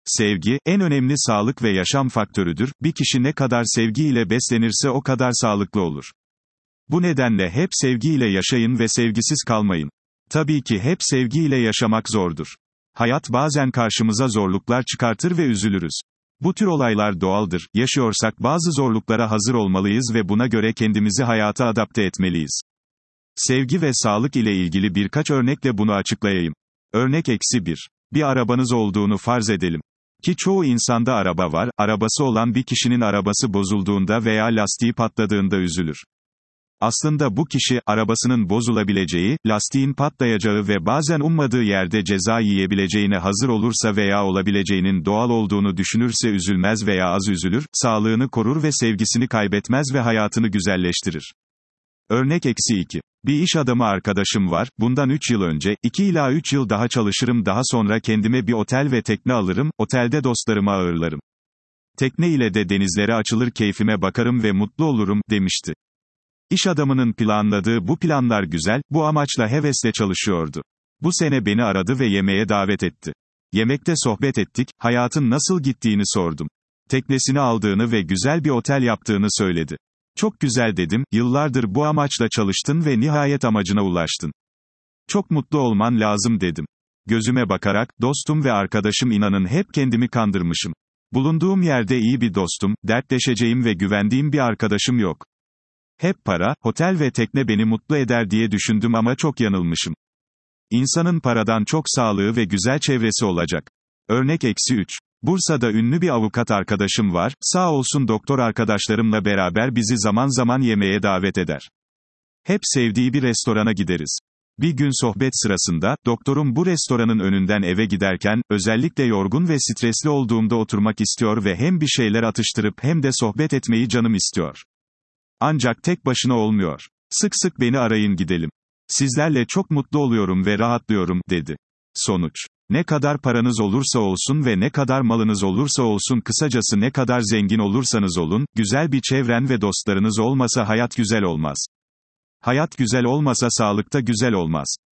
Sevgi, en önemli sağlık ve yaşam faktörüdür. Bir kişi ne kadar sevgiyle beslenirse o kadar sağlıklı olur. Bu nedenle hep sevgiyle yaşayın ve sevgisiz kalmayın. Tabii ki hep sevgiyle yaşamak zordur. Hayat bazen karşımıza zorluklar çıkartır ve üzülürüz. Bu tür olaylar doğaldır. Yaşıyorsak bazı zorluklara hazır olmalıyız ve buna göre kendimizi hayata adapte etmeliyiz. Sevgi ve sağlık ile ilgili birkaç örnekle bunu açıklayayım. Örnek eksi 1. Bir arabanız olduğunu farz edelim. Ki çoğu insanda araba var, arabası olan bir kişinin arabası bozulduğunda veya lastiği patladığında üzülür. Aslında bu kişi, arabasının bozulabileceği, lastiğin patlayacağı ve bazen ummadığı yerde ceza yiyebileceğine hazır olursa veya olabileceğinin doğal olduğunu düşünürse üzülmez veya az üzülür, sağlığını korur ve sevgisini kaybetmez ve hayatını güzelleştirir. Örnek eksi 2. Bir iş adamı arkadaşım var, bundan 3 yıl önce, 2 ila 3 yıl daha çalışırım, daha sonra kendime bir otel ve tekne alırım, otelde dostlarımı ağırlarım. Tekne ile de denizlere açılır keyfime bakarım ve mutlu olurum, demişti. İş adamının planladığı bu planlar güzel, bu amaçla hevesle çalışıyordu. Bu sene beni aradı ve yemeğe davet etti. Yemekte sohbet ettik, hayatın nasıl gittiğini sordum. Teknesini aldığını ve güzel bir otel yaptığını söyledi. Çok güzel dedim, yıllardır bu amaçla çalıştın ve nihayet amacına ulaştın. Çok mutlu olman lazım dedim. Gözüme bakarak, dostum ve arkadaşım inanın hep kendimi kandırmışım. Bulunduğum yerde iyi bir dostum, dertleşeceğim ve güvendiğim bir arkadaşım yok. Hep para, otel ve tekne beni mutlu eder diye düşündüm ama çok yanılmışım. İnsanın paradan çok sağlığı ve güzel çevresi olacak. Örnek eksi 3. Bursa'da ünlü bir avukat arkadaşım var, sağ olsun doktor arkadaşlarımla beraber bizi zaman zaman yemeğe davet eder. Hep sevdiği bir restorana gideriz. Bir gün sohbet sırasında, doktorum bu restoranın önünden eve giderken, özellikle yorgun ve stresli olduğumda oturmak istiyor ve hem bir şeyler atıştırıp hem de sohbet etmeyi canım istiyor. Ancak tek başına olmuyor. Sık sık beni arayın gidelim. Sizlerle çok mutlu oluyorum ve rahatlıyorum, dedi. Sonuç. Ne kadar paranız olursa olsun ve ne kadar malınız olursa olsun, kısacası ne kadar zengin olursanız olun, güzel bir çevren ve dostlarınız olmasa hayat güzel olmaz. Hayat güzel olmasa sağlık da güzel olmaz.